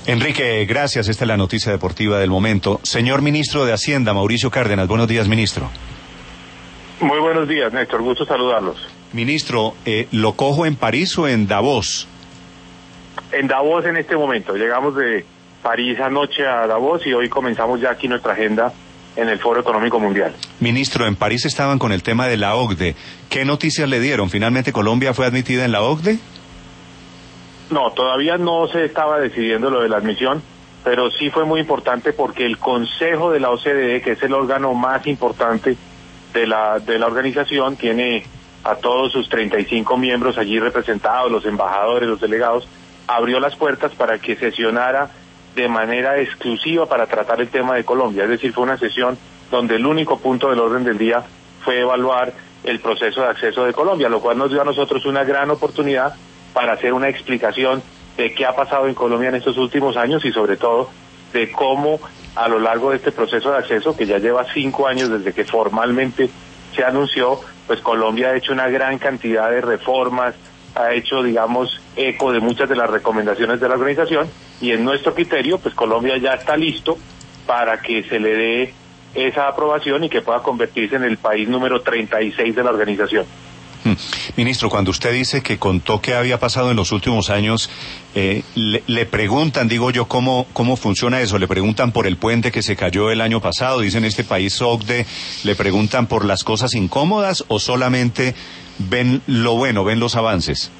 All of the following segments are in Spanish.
Enrique, gracias. Esta es la noticia deportiva del momento. Señor ministro de Hacienda, Mauricio Cárdenas, buenos días, ministro. Muy buenos días, Néstor. Gusto saludarlos. Ministro, ¿lo cojo en París o en Davos? En Davos en este momento. Llegamos de París anoche a Davos y hoy comenzamos ya aquí nuestra agenda en el Foro Económico Mundial. Ministro, en París estaban con el tema de la OCDE. ¿Qué noticias le dieron? ¿Finalmente Colombia fue admitida en la OCDE? No, todavía no se estaba decidiendo lo de la admisión, pero sí fue muy importante porque el Consejo de la OCDE, que es el órgano más importante de la organización, tiene a todos sus 35 miembros allí representados, los embajadores, los delegados, abrió las puertas para que sesionara de manera exclusiva para tratar el tema de Colombia. Es decir, fue una sesión donde el único punto del orden del día fue evaluar el proceso de acceso de Colombia, lo cual nos dio a nosotros una gran oportunidad para hacer una explicación de qué ha pasado en Colombia en estos últimos años y sobre todo de cómo a lo largo de este proceso de acceso, que ya lleva 5 años desde que formalmente se anunció, pues Colombia ha hecho una gran cantidad de reformas, ha hecho, digamos, eco de muchas de las recomendaciones de la organización y en nuestro criterio, pues Colombia ya está listo para que se le dé esa aprobación y que pueda convertirse en el país número 36 de la organización. Ministro, cuando usted dice que contó qué había pasado en los últimos años, le preguntan, digo yo, cómo funciona eso. Le preguntan por el puente que se cayó el año pasado, dicen este país OCDE, le preguntan por las cosas incómodas o solamente ven lo bueno, ven los avances.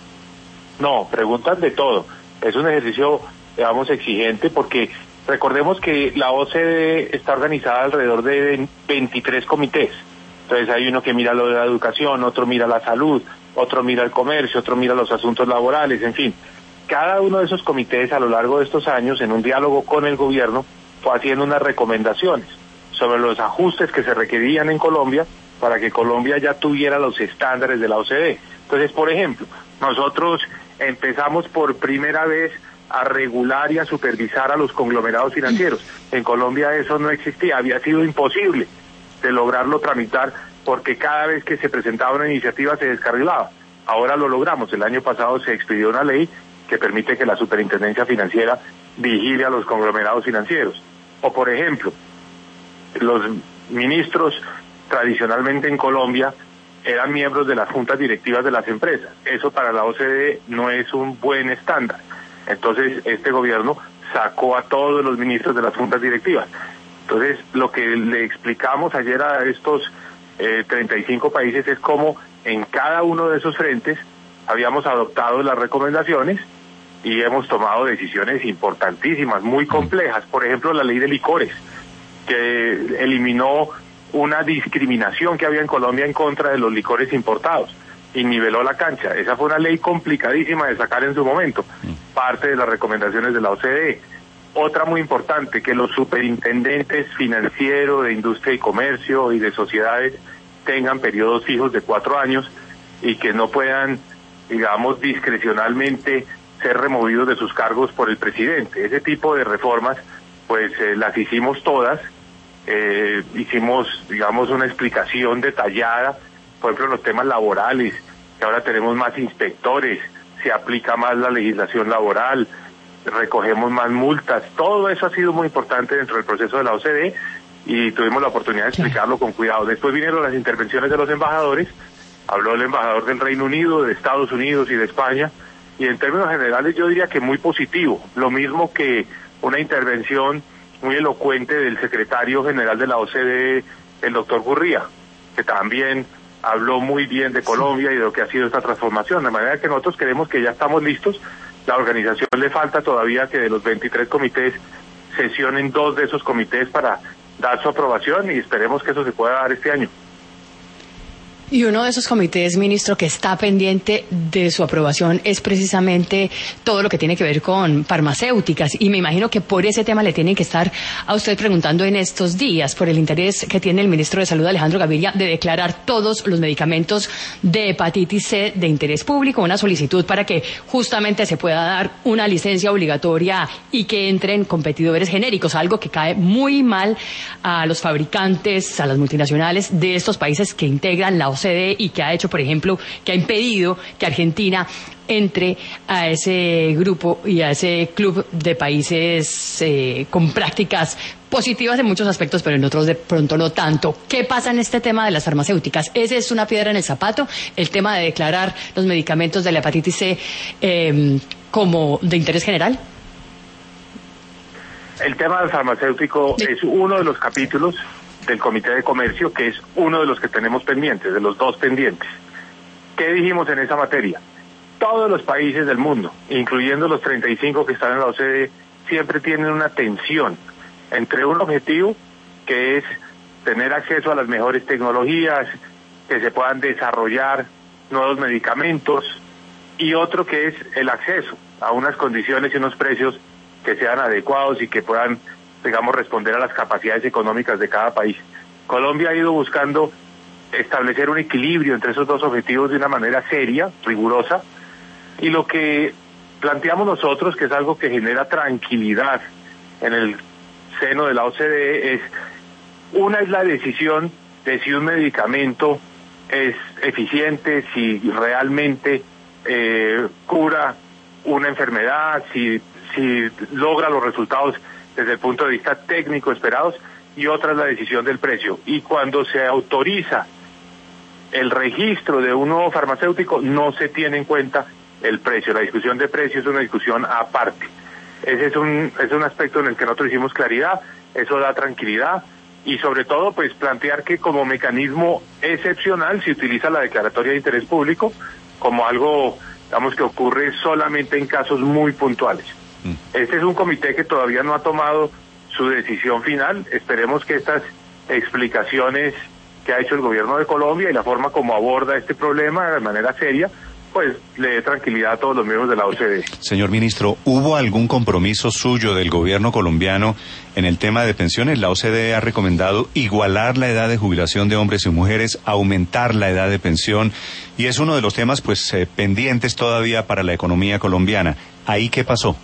No, preguntan de todo. Es un ejercicio, digamos, exigente porque recordemos que la OCDE está organizada alrededor de 23 comités. Entonces hay uno que mira lo de la educación, otro mira la salud, otro mira el comercio, otro mira los asuntos laborales, en fin. Cada uno de esos comités a lo largo de estos años, en un diálogo con el gobierno, fue haciendo unas recomendaciones sobre los ajustes que se requerían en Colombia para que Colombia ya tuviera los estándares de la OCDE. Entonces, por ejemplo, nosotros empezamos por primera vez a regular y a supervisar a los conglomerados financieros. En Colombia eso no existía, había sido imposible de lograrlo tramitar porque cada vez que se presentaba una iniciativa se descarrilaba. Ahora lo logramos. El año pasado se expidió una ley que permite que la Superintendencia Financiera vigile a los conglomerados financieros. O por ejemplo, los ministros tradicionalmente en Colombia eran miembros de las juntas directivas de las empresas. Eso para la OCDE no es un buen estándar. Entonces este gobierno sacó a todos los ministros de las juntas directivas. Entonces, lo que le explicamos ayer a estos 35 países es cómo en cada uno de esos frentes habíamos adoptado las recomendaciones y hemos tomado decisiones importantísimas, muy complejas. Por ejemplo, la ley de licores, que eliminó una discriminación que había en Colombia en contra de los licores importados y niveló la cancha. Esa fue una ley complicadísima de sacar en su momento, parte de las recomendaciones de la OCDE. Otra muy importante, que los superintendentes financieros de industria y comercio y de sociedades tengan periodos fijos de 4 años y que no puedan, digamos, discrecionalmente ser removidos de sus cargos por el presidente. Ese tipo de reformas, pues las hicimos todas, hicimos, digamos, una explicación detallada, por ejemplo, en los temas laborales, que ahora tenemos más inspectores, se aplica más la legislación laboral, recogemos más multas. Todo eso ha sido muy importante dentro del proceso de la OCDE y tuvimos la oportunidad de explicarlo con cuidado. Después vinieron las intervenciones de los embajadores, habló el embajador del Reino Unido, de Estados Unidos y de España, y en términos generales yo diría que muy positivo, lo mismo que una intervención muy elocuente del secretario general de la OCDE, el doctor Gurría, que también habló muy bien de Colombia y de lo que ha sido esta transformación, de manera que nosotros creemos que ya estamos listos. La organización le falta todavía que de los 23 comités sesionen 2 de esos comités para dar su aprobación y esperemos que eso se pueda dar este año. Y uno de esos comités, ministro, que está pendiente de su aprobación es precisamente todo lo que tiene que ver con farmacéuticas. Y me imagino que por ese tema le tienen que estar a usted preguntando en estos días, por el interés que tiene el ministro de Salud, Alejandro Gaviria, de declarar todos los medicamentos de hepatitis C de interés público, una solicitud para que justamente se pueda dar una licencia obligatoria y que entren competidores genéricos, algo que cae muy mal a los fabricantes, a las multinacionales de estos países que integran la OCDE y que ha hecho, por ejemplo, que ha impedido que Argentina entre a ese grupo y a ese club de países con prácticas positivas en muchos aspectos, pero en otros de pronto no tanto. ¿Qué pasa en este tema de las farmacéuticas? ¿Ese es una piedra en el zapato? El tema de declarar los medicamentos de la hepatitis C como de interés general. El tema del farmacéutico es uno de los capítulos del Comité de Comercio, que es uno de los que tenemos pendientes, de los dos pendientes. ¿Qué dijimos en esa materia? Todos los países del mundo, incluyendo los 35 que están en la OCDE, siempre tienen una tensión entre un objetivo que es tener acceso a las mejores tecnologías, que se puedan desarrollar nuevos medicamentos, y otro que es el acceso a unas condiciones y unos precios que sean adecuados y que puedan, digamos, responder a las capacidades económicas de cada país. Colombia ha ido buscando establecer un equilibrio entre esos dos objetivos de una manera seria, rigurosa, y lo que planteamos nosotros, que es algo que genera tranquilidad en el seno de la OCDE, es la decisión de si un medicamento es eficiente, si realmente cura una enfermedad, si logra los resultados desde el punto de vista técnico esperados, y otra es la decisión del precio. Y cuando se autoriza el registro de un nuevo farmacéutico, no se tiene en cuenta el precio. La discusión de precio es una discusión aparte. Ese es un aspecto en el que nosotros hicimos claridad, eso da tranquilidad, y sobre todo pues plantear que como mecanismo excepcional se utiliza la declaratoria de interés público como algo, digamos, que ocurre solamente en casos muy puntuales. Este es un comité que todavía no ha tomado su decisión final. Esperemos que estas explicaciones que ha hecho el gobierno de Colombia y la forma como aborda este problema de manera seria, pues le dé tranquilidad a todos los miembros de la OCDE. Señor ministro, ¿hubo algún compromiso suyo del gobierno colombiano en el tema de pensiones? La OCDE ha recomendado igualar la edad de jubilación de hombres y mujeres, aumentar la edad de pensión, y es uno de los temas pues pendientes todavía para la economía colombiana. ¿Ahí qué pasó?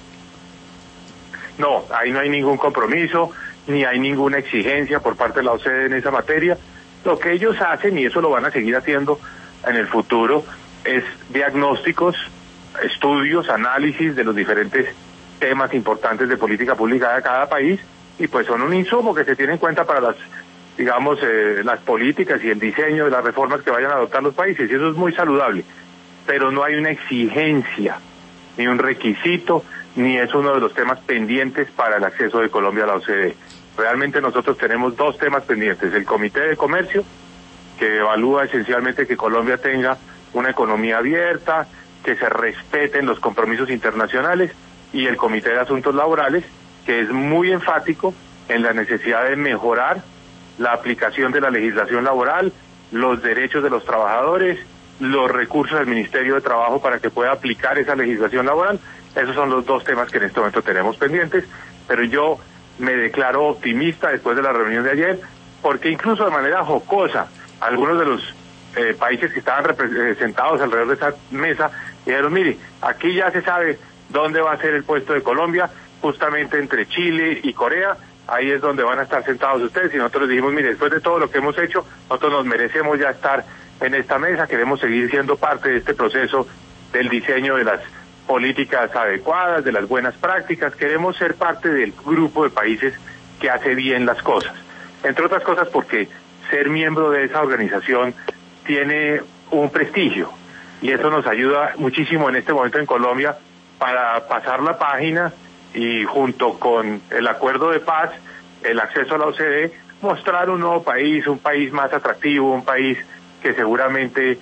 No, ahí no hay ningún compromiso, ni hay ninguna exigencia por parte de la OCDE en esa materia. Lo que ellos hacen, y eso lo van a seguir haciendo en el futuro, es diagnósticos, estudios, análisis de los diferentes temas importantes de política pública de cada país, y pues son un insumo que se tiene en cuenta para las, digamos, las políticas y el diseño de las reformas que vayan a adoptar los países, y eso es muy saludable, pero no hay una exigencia, ni un requisito, ni es uno de los temas pendientes para el acceso de Colombia a la OCDE. Realmente nosotros tenemos dos temas pendientes: el Comité de Comercio, que evalúa esencialmente que Colombia tenga una economía abierta, que se respeten los compromisos internacionales, y el Comité de Asuntos Laborales, que es muy enfático en la necesidad de mejorar la aplicación de la legislación laboral, los derechos de los trabajadores, los recursos del Ministerio de Trabajo para que pueda aplicar esa legislación laboral. Esos son los dos temas que en este momento tenemos pendientes, pero yo me declaro optimista después de la reunión de ayer, porque incluso de manera jocosa, algunos de los países que estaban representados alrededor de esa mesa dijeron: mire, aquí ya se sabe dónde va a ser el puesto de Colombia, justamente entre Chile y Corea, ahí es donde van a estar sentados ustedes. Y nosotros dijimos: mire, después de todo lo que hemos hecho, nosotros nos merecemos ya estar en esta mesa, queremos seguir siendo parte de este proceso del diseño de las políticas adecuadas, de las buenas prácticas, queremos ser parte del grupo de países que hace bien las cosas, entre otras cosas porque ser miembro de esa organización tiene un prestigio, y eso nos ayuda muchísimo en este momento en Colombia para pasar la página y, junto con el acuerdo de paz, el acceso a la OCDE, mostrar un nuevo país, un país más atractivo, un país que seguramente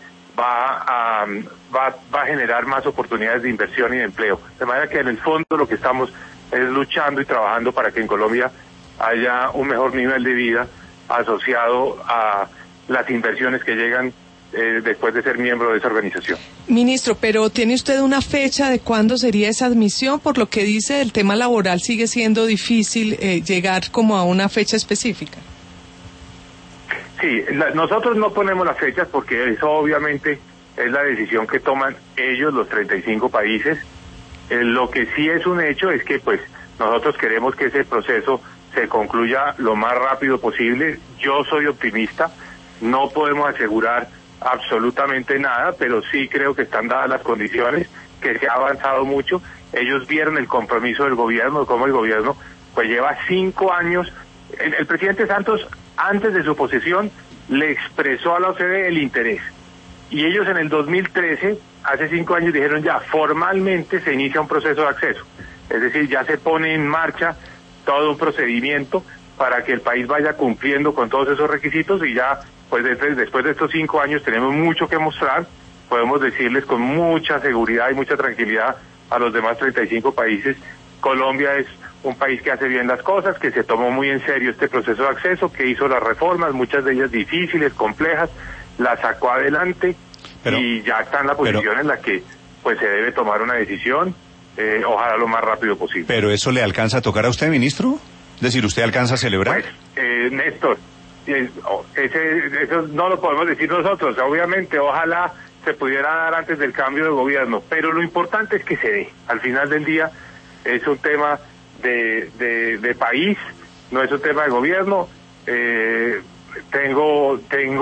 va a generar más oportunidades de inversión y de empleo. De manera que en el fondo lo que estamos es luchando y trabajando para que en Colombia haya un mejor nivel de vida asociado a las inversiones que llegan después de ser miembro de esa organización. Ministro, pero ¿tiene usted una fecha de cuándo sería esa admisión? Por lo que dice, el tema laboral sigue siendo difícil llegar como a una fecha específica. Sí, nosotros no ponemos las fechas porque eso obviamente es la decisión que toman ellos, los 35 países. Lo que sí es un hecho es que pues nosotros queremos que ese proceso se concluya lo más rápido posible. Yo soy optimista, no podemos asegurar absolutamente nada, pero sí creo que están dadas las condiciones, que se ha avanzado mucho. Ellos vieron el compromiso del gobierno, como el gobierno pues lleva 5 años. El presidente Santos, antes de su posesión, le expresó a la OCDE el interés. Y ellos en el 2013, hace 5 años, dijeron ya, formalmente se inicia un proceso de acceso. Es decir, ya se pone en marcha todo un procedimiento para que el país vaya cumpliendo con todos esos requisitos y ya, pues después de estos 5 años tenemos mucho que mostrar. Podemos decirles con mucha seguridad y mucha tranquilidad a los demás 35 países, Colombia es un país que hace bien las cosas, que se tomó muy en serio este proceso de acceso, que hizo las reformas, muchas de ellas difíciles, complejas, las sacó adelante y ya está en la posición en la que pues se debe tomar una decisión, ojalá lo más rápido posible. ¿Pero eso le alcanza a tocar a usted, ministro? Es decir, ¿usted alcanza a celebrar? Pues, Néstor, eso no lo podemos decir nosotros, obviamente, ojalá se pudiera dar antes del cambio de gobierno, pero lo importante es que se dé. Al final del día es un tema de país, no es un tema de gobierno. Tengo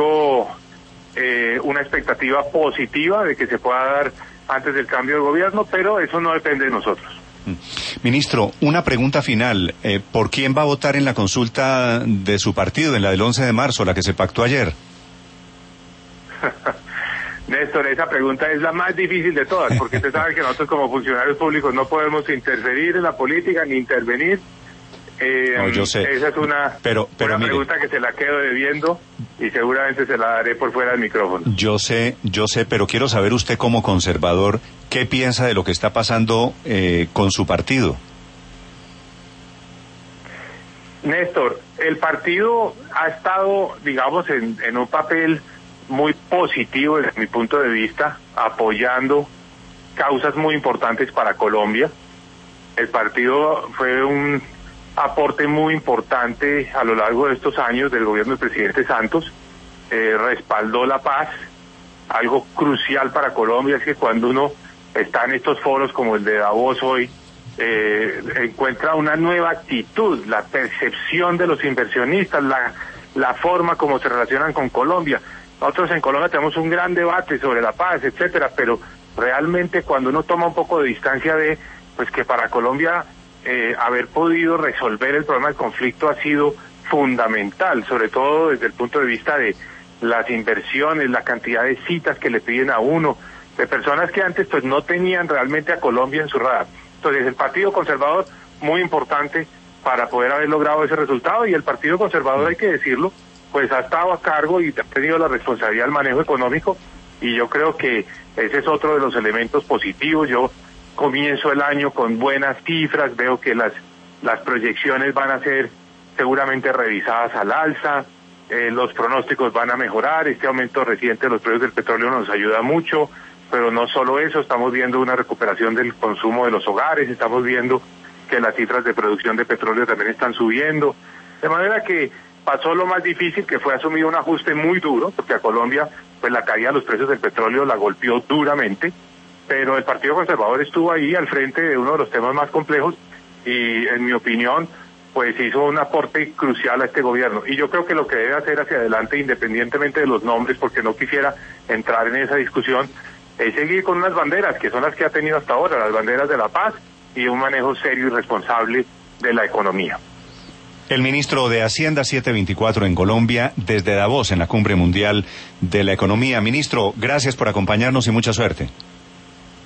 una expectativa positiva de que se pueda dar antes del cambio de gobierno, pero eso no depende de nosotros. Ministro, una pregunta final. ¿Por quién va a votar en la consulta de su partido, en la del 11 de marzo, la que se pactó ayer? Néstor, esa pregunta es la más difícil de todas, porque usted sabe que nosotros como funcionarios públicos no podemos interferir en la política ni intervenir. No, yo sé. Esa es una pregunta que se la quedo debiendo y seguramente se la daré por fuera del micrófono. Yo sé, pero quiero saber usted como conservador, ¿qué piensa de lo que está pasando con su partido? Néstor, el partido ha estado, digamos, en un papel muy positivo desde mi punto de vista, apoyando causas muy importantes para Colombia. El partido fue un aporte muy importante a lo largo de estos años del gobierno del presidente Santos, respaldó la paz. Algo crucial para Colombia es que cuando uno está en estos foros como el de Davos hoy, encuentra una nueva actitud, la percepción de los inversionistas, la forma como se relacionan con Colombia. Nosotros en Colombia tenemos un gran debate sobre la paz, etcétera, pero realmente cuando uno toma un poco de distancia pues que para Colombia haber podido resolver el problema del conflicto ha sido fundamental, sobre todo desde el punto de vista de las inversiones, la cantidad de citas que le piden a uno, de personas que antes pues no tenían realmente a Colombia en su radar. Entonces el Partido Conservador, muy importante para poder haber logrado ese resultado, y el Partido Conservador, hay que decirlo, pues ha estado a cargo y ha tenido la responsabilidad del manejo económico, y yo creo que ese es otro de los elementos positivos. Yo comienzo el año con buenas cifras, veo que las proyecciones van a ser seguramente revisadas al alza, los pronósticos van a mejorar, este aumento reciente de los precios del petróleo nos ayuda mucho, pero no solo eso, estamos viendo una recuperación del consumo de los hogares, estamos viendo que las cifras de producción de petróleo también están subiendo, de manera que pasó lo más difícil, que fue asumir un ajuste muy duro, porque a Colombia pues la caída de los precios del petróleo la golpeó duramente, pero el Partido Conservador estuvo ahí al frente de uno de los temas más complejos y, en mi opinión, pues hizo un aporte crucial a este gobierno. Y yo creo que lo que debe hacer hacia adelante, independientemente de los nombres, porque no quisiera entrar en esa discusión, es seguir con unas banderas, que son las que ha tenido hasta ahora, las banderas de la paz y un manejo serio y responsable de la economía. El ministro de Hacienda 724 en Colombia, desde Davos, en la Cumbre Mundial de la Economía. Ministro, gracias por acompañarnos y mucha suerte.